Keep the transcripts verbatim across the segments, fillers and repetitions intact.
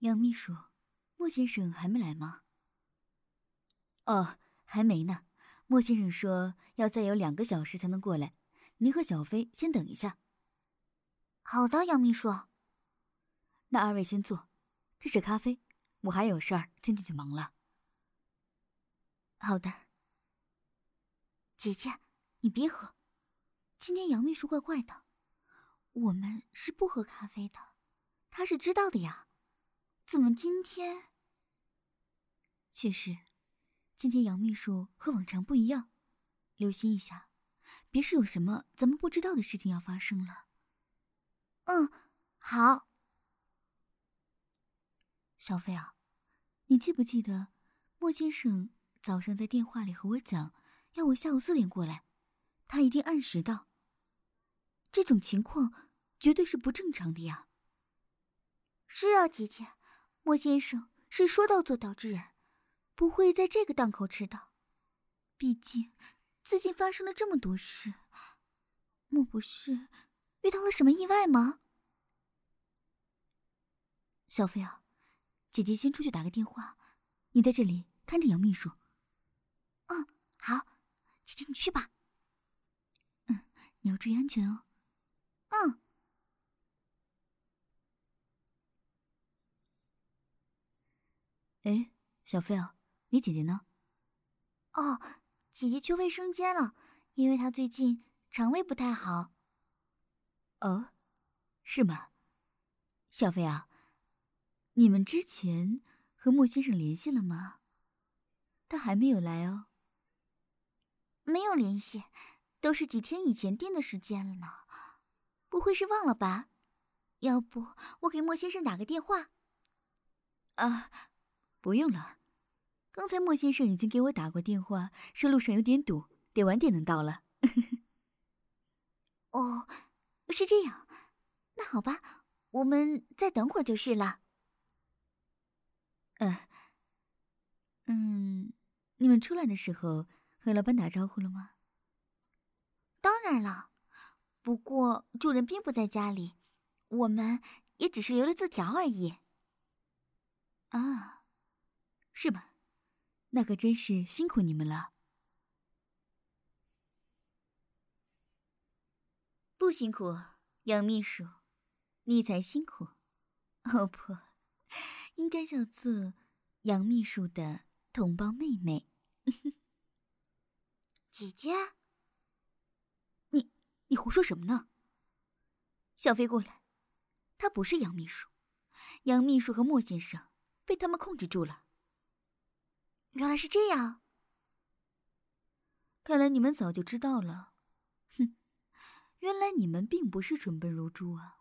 杨秘书，莫先生还没来吗？哦，还没呢。莫先生说要再有两个小时才能过来，您和小飞先等一下。 好的，杨秘书。 那二位先坐，这是咖啡，我还有事儿先进去忙了。好的。 姐姐，你别喝，今天杨秘书怪怪的，我们是不喝咖啡的，他是知道的呀。怎么今天？ 确实，今天杨秘书和往常不一样，留心一下，别是有什么咱们不知道的事情要发生了。 嗯，好。 小飞啊，你记不记得莫先生早上在电话里和我讲，要我下午四点过来，他一定按时到。这种情况绝对是不正常的呀。 是啊，姐姐，莫先生是说到做到之人，不会在这个档口迟到。毕竟最近发生了这么多事，莫不是遇到了什么意外吗？ 小飞啊，姐姐先出去打个电话，你在这里看着杨秘书。 嗯，好，姐姐你去吧。 嗯，你要注意安全哦。 嗯。 哎，小飞啊，你姐姐呢？ 哦，姐姐去卫生间了，因为她最近肠胃不太好。 哦，是吗？小飞啊，你们之前和莫先生联系了吗？他还没有来哦。 没有联系，都是几天以前定的时间了呢，不会是忘了吧？要不我给莫先生打个电话？ 啊，不用了，刚才莫先生已经给我打过电话，说路上有点堵，得晚点能到了。 哦，是这样，那好吧，我们再等会儿就是了。 嗯、呃，嗯，你们出来的时候和老板打招呼了吗？ 当然了，不过主人并不在家里，我们也只是留了字条而已。 啊，是吗？那可真是辛苦你们了。不辛苦，杨秘书，你才辛苦。哦不，应该叫做杨秘书的同胞妹妹。 姐姐， 你你胡说什么呢？小飞过来，他不是杨秘书，杨秘书和莫先生被他们控制住了。 原来是这样， 看来你们早就知道了。哼，原来你们并不是蠢笨如猪啊。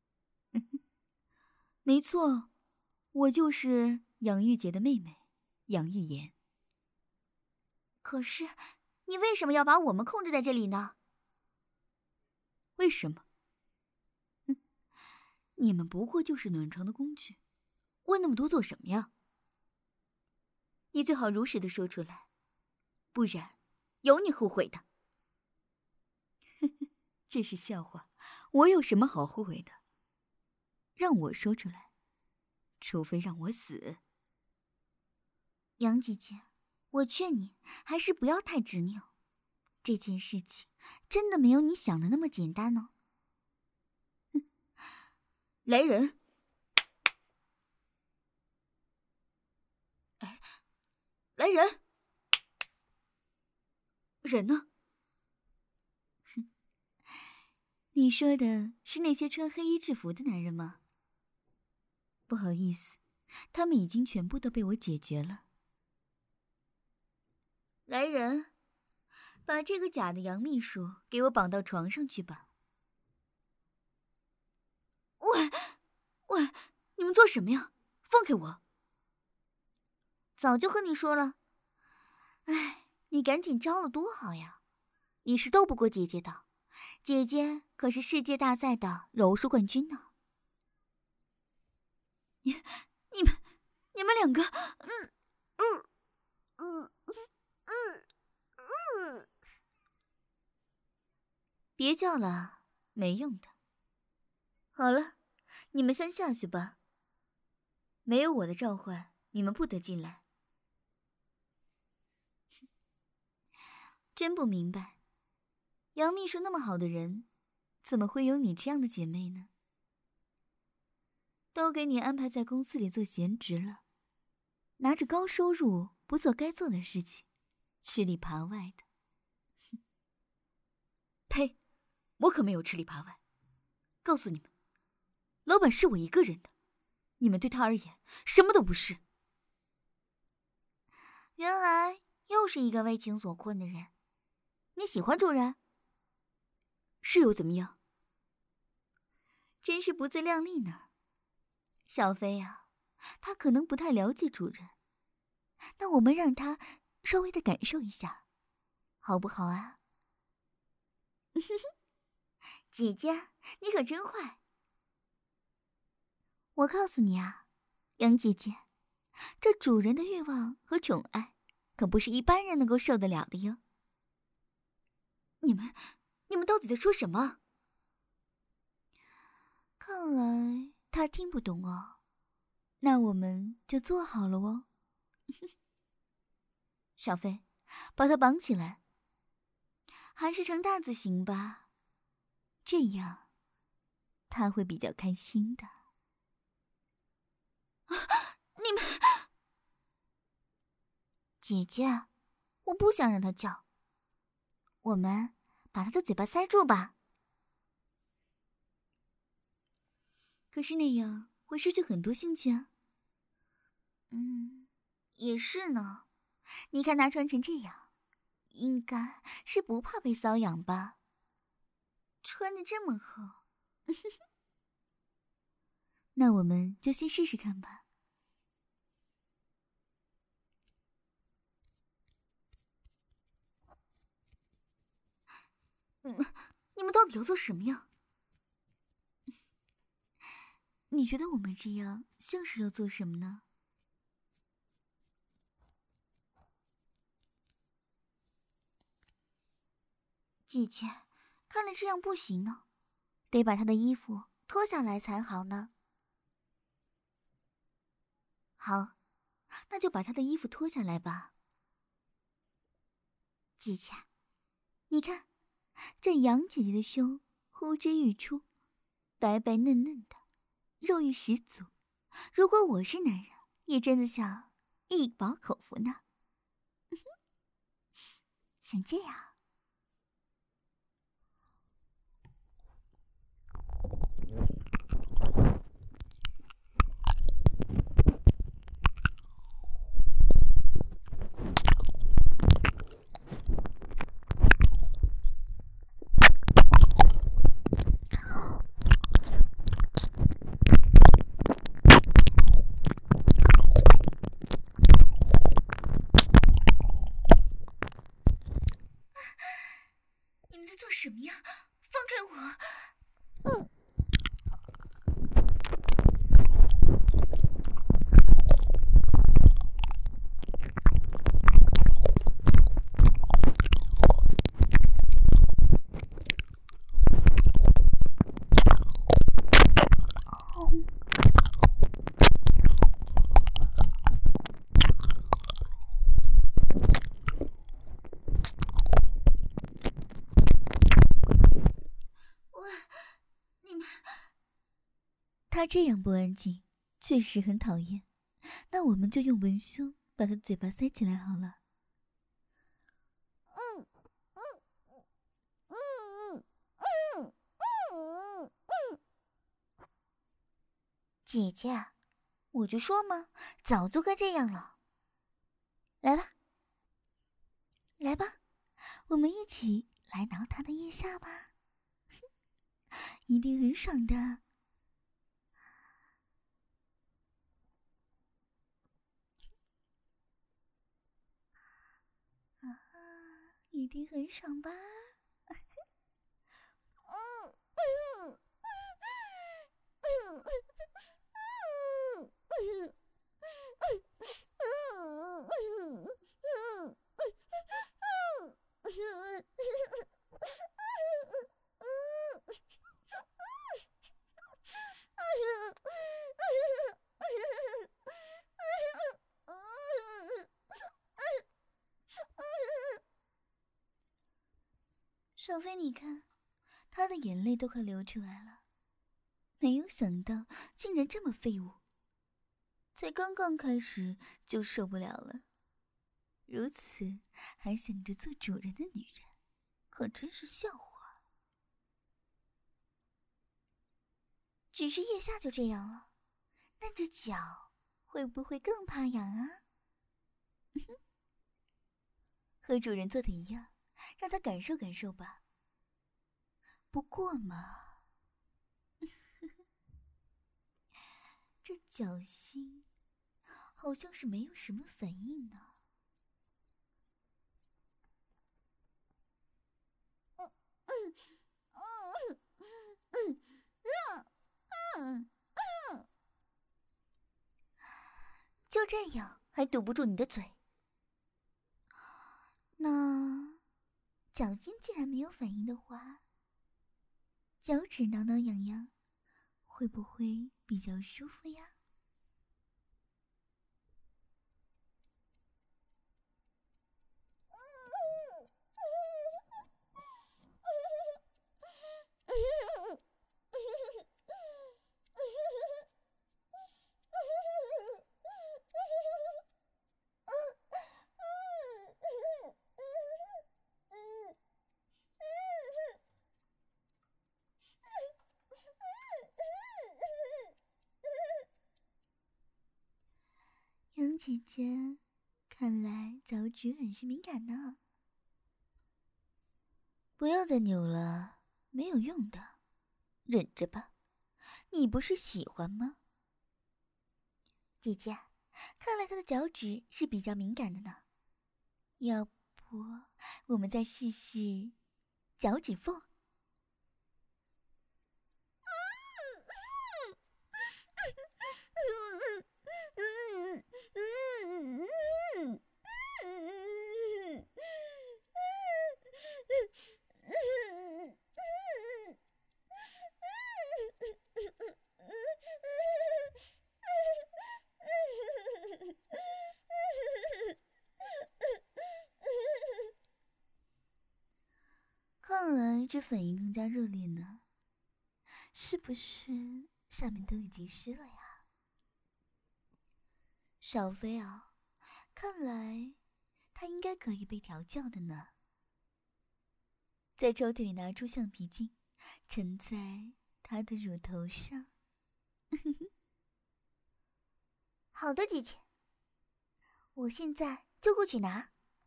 没错，我就是杨玉洁的妹妹杨玉妍。 可是你为什么要把我们控制在这里呢？ 为什么？哼，你们不过就是暖床的工具，问那么多做什么呀？你最好如实的说出来，不然有你后悔的。这是笑话，我有什么好后悔的？让我说出来，除非让我死。 杨姐姐，我劝你还是不要太执拗，这件事情真的没有你想的那么简单哦。 来人！哎，来人！人呢？哼，你说的是那些穿黑衣制服的男人吗？不好意思，他们已经全部都被我解决了。来人，把这个假的杨秘书给我绑到床上去吧。喂，喂，你们做什么呀？放开我！ 早就和你说了。 哎，你赶紧招了多好呀！你是斗不过姐姐的，姐姐可是世界大赛的柔术冠军呢。你、你们、你们两个，嗯嗯嗯嗯嗯，别叫了，没用的。好了，你们先下去吧。 没有我的召唤，你们不得进来。真不明白，杨秘书那么好的人，怎么会有你这样的姐妹呢？都给你安排在公司里做闲职了，拿着高收入不做该做的事情，吃里扒外的。呸！我可没有吃里扒外。告诉你们，老板是我一个人的，你们对他而言什么都不是。 原来又是一个为情所困的人。你喜欢主人？ 是又怎么样？真是不自量力呢。小飞啊，他可能不太了解主人，那我们让他稍微的感受一下，好不好啊？ 姐姐，你可真坏。我告诉你啊，杨姐姐，这主人的欲望和宠爱，可不是一般人能够受得了的哟。 你们，你们到底在说什么？ 看来他听不懂哦。 那我们就做好了哦。小飞，把他绑起来，还是呈大字形吧，这样他会比较开心的。 你们，姐姐，我不想让他叫。我们把他的嘴巴塞住吧。 可是那样会失去很多兴趣啊。 嗯，也是呢。你看他穿成这样，应该是不怕被瘙痒吧？穿得这么厚。 那我们就先试试看吧。 你们，你们到底要做什么呀？ 你觉得我们这样像是要做什么呢？ 姐姐，看来这样不行呢，得把她的衣服脱下来才好呢。 好，那就把她的衣服脱下来吧。 姐姐，你看，这杨姐姐的胸呼之欲出，白白嫩嫩的，肉欲十足。如果我是男人，也真的想一饱口福呢。像这样。 你们在做什么呀？放开我！嗯。他这样不安静，确实很讨厌。那我们就用文胸把他嘴巴塞起来好了。 嗯嗯嗯嗯嗯嗯。姐姐，我就说嘛，早就该这样了。来吧，来吧，我们一起来挠他的腋下吧，一定很爽的。一定很爽吧？嗯嗯嗯嗯嗯小飞，你看，他的眼泪都快流出来了。没有想到，竟然这么废物。才刚刚开始就受不了了，如此还想着做主人的女人，可真是笑话。只是腋下就这样了，那只脚会不会更怕痒啊？和主人做的一样，让他感受感受吧。不过嘛，这脚心好像是没有什么反应呢。嗯嗯嗯嗯嗯嗯嗯，就这样还堵不住你的嘴？那脚尖既然没有反应的话，脚趾挠挠痒痒，会不会比较舒服呀？杨姐姐，看来脚趾很是敏感呢。不要再扭了，没有用的，忍着吧。你不是喜欢吗？姐姐，看来她的脚趾是比较敏感的呢。要不我们再试试脚趾缝？看来这反应更加热烈呢，是不是上面都已经湿了呀？小飞啊，看来他应该可以被调教的呢。在抽屉里拿出橡皮筋，沉在他的乳头上。好的，姐姐，我现在就过去拿。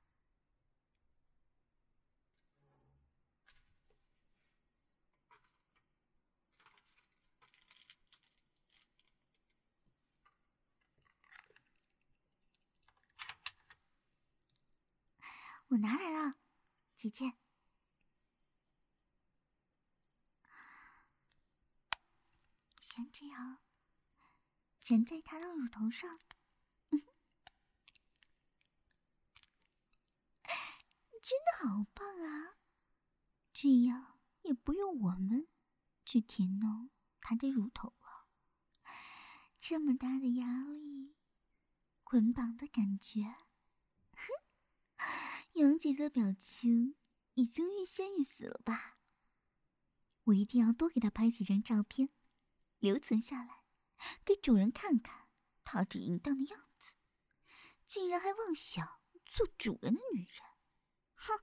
我拿来了，姐姐。先这样，人在他的乳头上，嗯，真的好棒啊！这样也不用我们去舔弄他的乳头了。这么大的压力，捆绑的感觉，哼！杨姐的表情已经欲仙欲死了吧？我一定要多给她拍几张照片，留存下来，给主人看看她这淫荡的样子，竟然还妄想做主人的女人，哼！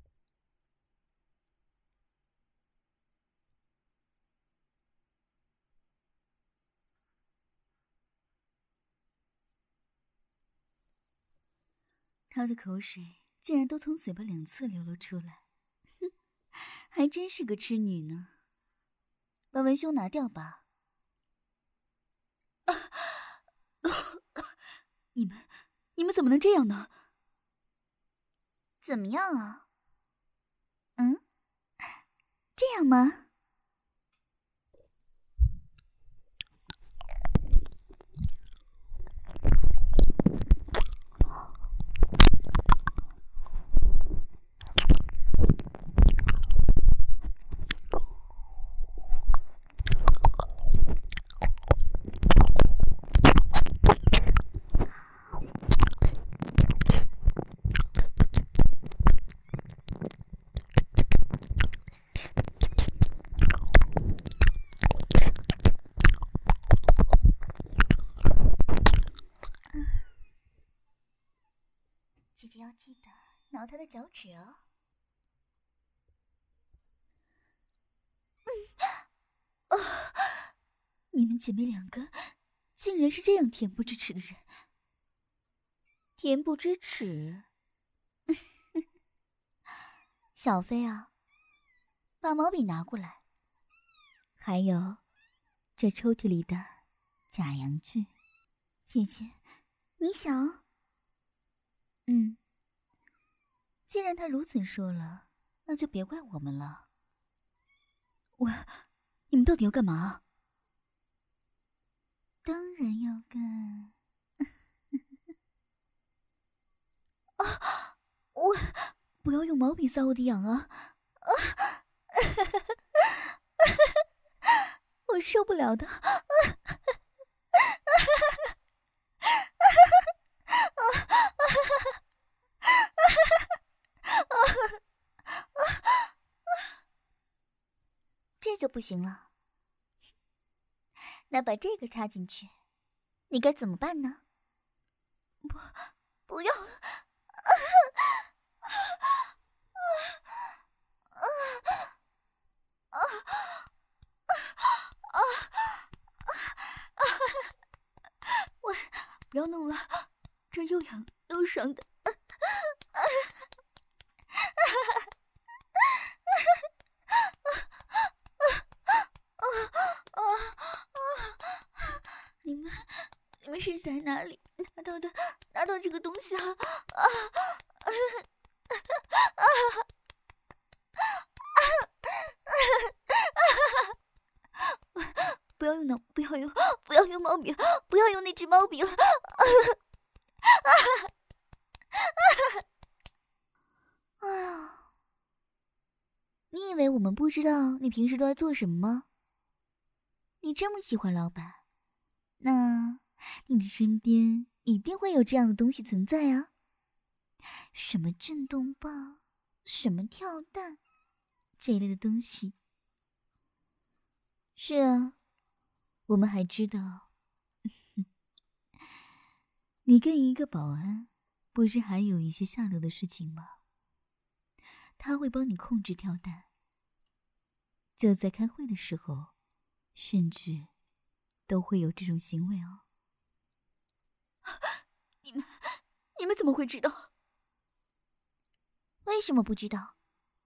她的口水竟然都从嘴巴两侧流了出来，哼，还真是个痴女呢。把文胸拿掉吧。啊！你们，你们怎么能这样呢？怎么样啊？嗯，这样吗？ 姐姐要记得挠他的脚趾哦。 嗯，啊，你们姐妹两个竟然是这样恬不知耻的人！恬不知耻？小飞啊，把毛笔拿过来，还有这抽屉里的假阳具。 姐姐，你想？ 嗯，既然他如此说了，那就别怪我们了。我，你们到底要干嘛？当然要干。啊！我不要用毛笔搔我的痒啊！啊！我受不了的！啊！这就不行了。那把这个插进去，你该怎么办呢？不，不要！我不要弄了，这又痒又爽的。你们，你们是在哪里拿到的？拿到这个东西啊！啊！啊！不要用脑，不要用，不要用毛笔，不要用那支毛笔了！哎呀，你以为我们不知道你平时都在做什么吗？你这么喜欢老板，那你的身边一定会有这样的东西存在啊！什么震动棒，什么跳蛋，这一类的东西。是啊，我们还知道，你跟一个保安不是还有一些下流的事情吗？他会帮你控制跳蛋，就在开会的时候，甚至都会有这种行为哦。你们，你们怎么会知道？为什么不知道？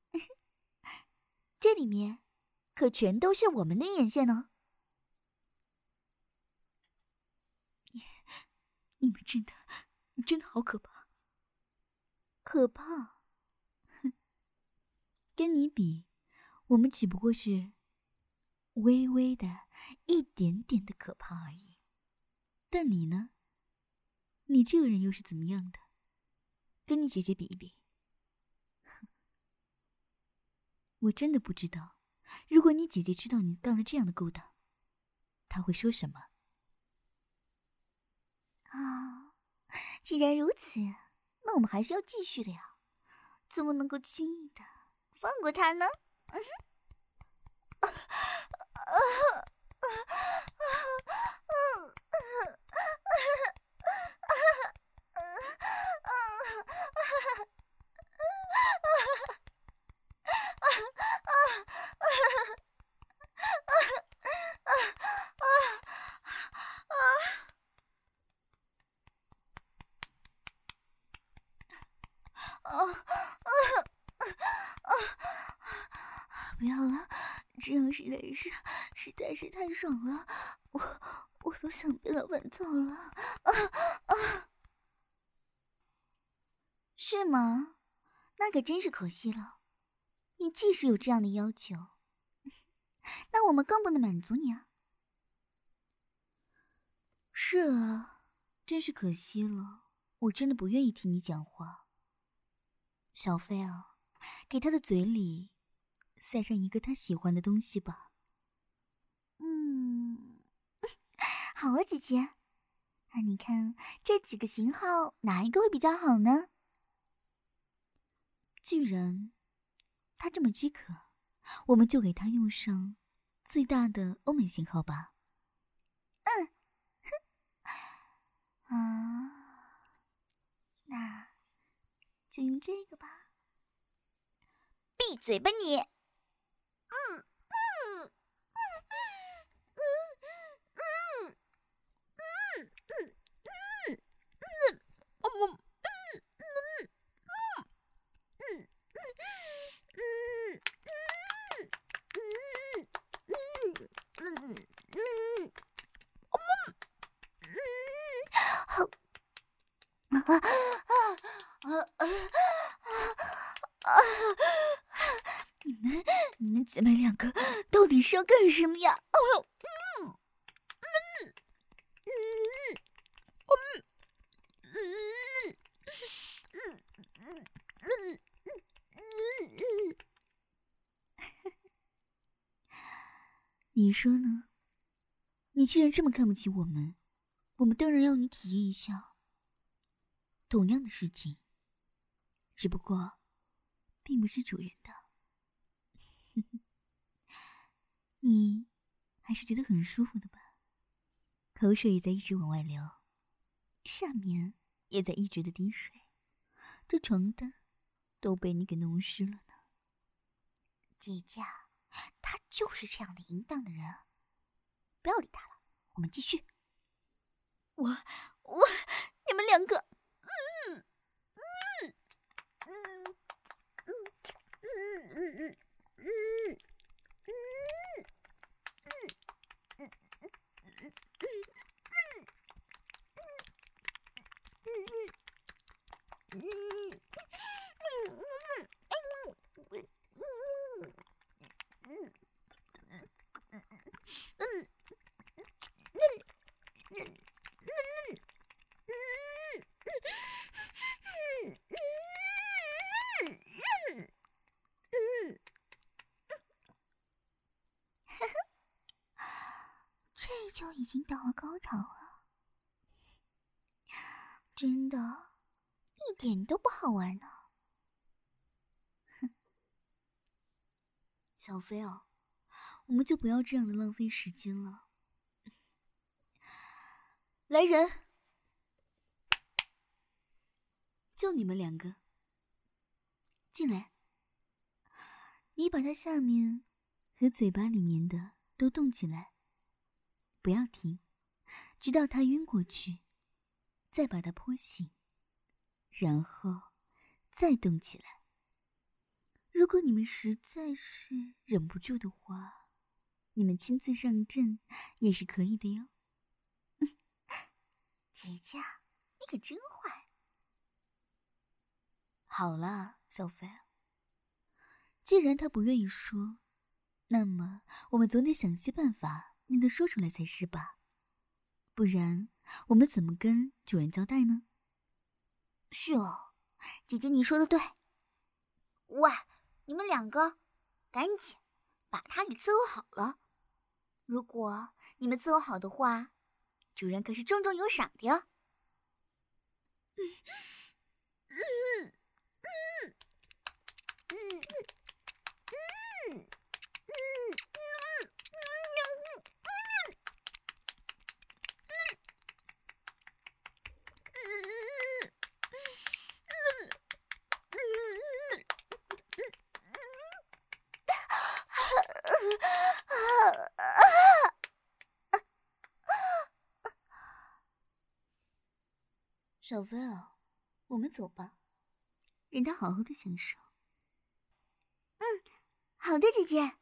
这里面可全都是我们的眼线呢。你，你们真的，真的好可怕！可怕？哼，跟你比，我们只不过是微微的、一点点的可怕而已。但你呢？你这个人又是怎么样的？跟你姐姐比一比。我真的不知道，如果你姐姐知道你干了这样的勾当，她会说什么？ 啊，既然如此，那我们还是要继续的呀，怎么能够轻易的放过他呢？嗯哼。啊啊啊不要了，这样实在是实在是太爽了，我我都想被老板揍了。啊啊！ 是吗？那可真是可惜了。你即使有这样的要求，那我们更不能满足你啊。 是啊，真是可惜了，我真的不愿意听你讲话。小飞啊，给他的嘴里塞上一个他喜欢的东西吧。 嗯，好啊，姐姐。那你看这几个型号哪一个会比较好呢？ 既然他这么饥渴，我们就给他用上最大的欧美型号吧。 嗯，哼，啊，那就用这个吧。 闭嘴吧你！ 嗯嗯嗯嗯嗯嗯嗯嗯，哦么，嗯嗯嗯嗯嗯嗯嗯嗯，哦么，嗯，好，啊啊啊啊！你们，你们姐妹两个到底是要干什么呀？哦呦，嗯嗯嗯嗯嗯嗯嗯嗯嗯嗯，你说呢？你既然这么看不起我们，我们当然要你体验一下同样的事情，只不过并不是主人的。你还是觉得很舒服的吧？口水也在一直往外流，上面也在一直的滴水，这床单都被你给弄湿了呢。姐姐，他就是这样的淫荡的人，不要理他了，我们继续。 我我，你们两个， 嗯嗯嗯嗯嗯嗯嗯嗯。这就已经到了高潮了，真的，一点都不好玩呢。 哼，小飞哦，我们就不要这样的浪费时间了。来人，就你们两个，进来。你把他下面和嘴巴里面的都动起来，不要停，直到他晕过去，再把他泼醒，然后再动起来。如果你们实在是忍不住的话，你们亲自上阵也是可以的哟。 姐姐，你可真坏。 好了，小飞，既然他不愿意说，那么我们总得想些办法让他说出来才是吧？不然我们怎么跟主人交代呢？ 是哦，姐姐你说的对。喂，你们两个，赶紧把他给伺候好了。如果你们伺候好的话，主人可是重重有赏的哟。嗯嗯嗯嗯嗯嗯小飞啊，我们走吧，让他好好的享受。 嗯，好的，姐姐。